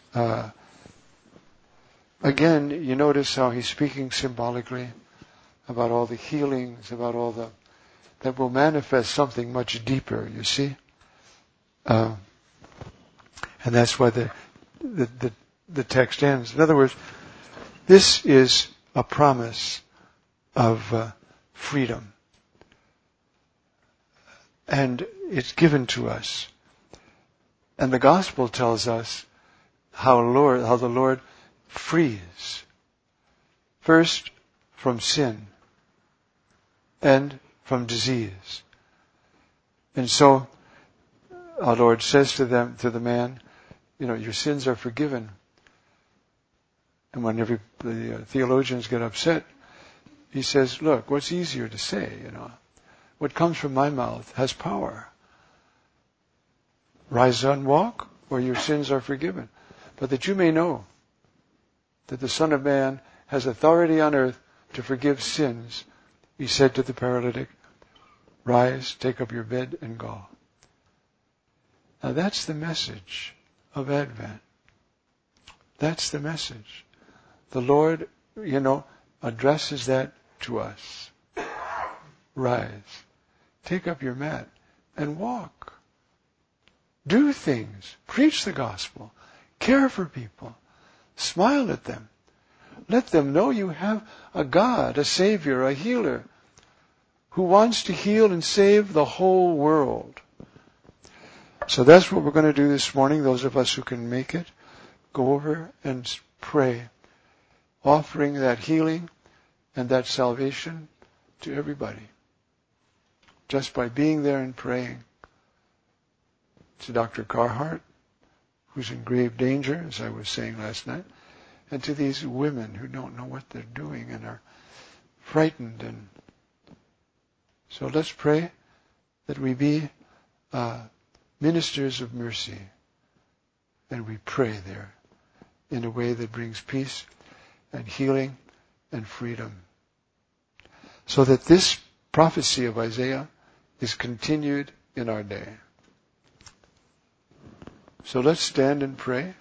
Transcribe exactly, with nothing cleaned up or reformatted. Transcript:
Uh, again, you notice how he's speaking symbolically about all the healings, about all the, that will manifest something much deeper, you see? Uh, and that's why the, the, the, the text ends. In other words, this is a promise of uh, freedom. And it's given to us. And the gospel tells us how Lord, how the Lord frees. First, from sin. And from disease. And so, our Lord says to them, to the man, you know, your sins are forgiven. And when every, the uh, theologians get upset, he says, look, what's easier to say, you know? What comes from my mouth has power. Rise and walk, or your sins are forgiven. But that you may know that the Son of Man has authority on earth to forgive sins, he said to the paralytic, rise, take up your bed, and go. Now that's the message of Advent. That's the message. The Lord, you know, addresses that to us. Rise, take up your mat, and walk. Do things. Preach the gospel. Care for people. Smile at them. Let them know you have a God, a Savior, a healer, who wants to heal and save the whole world. So that's what we're going to do this morning, those of us who can make it. Go over and pray, offering that healing and that salvation to everybody. Just by being there and praying. To Doctor Carhart, who's in grave danger, as I was saying last night, and to these women who don't know what they're doing and are frightened. And so let's pray that we be uh, ministers of mercy, and we pray there in a way that brings peace and healing and freedom, so that this prophecy of Isaiah is continued in our day. So let's stand and pray.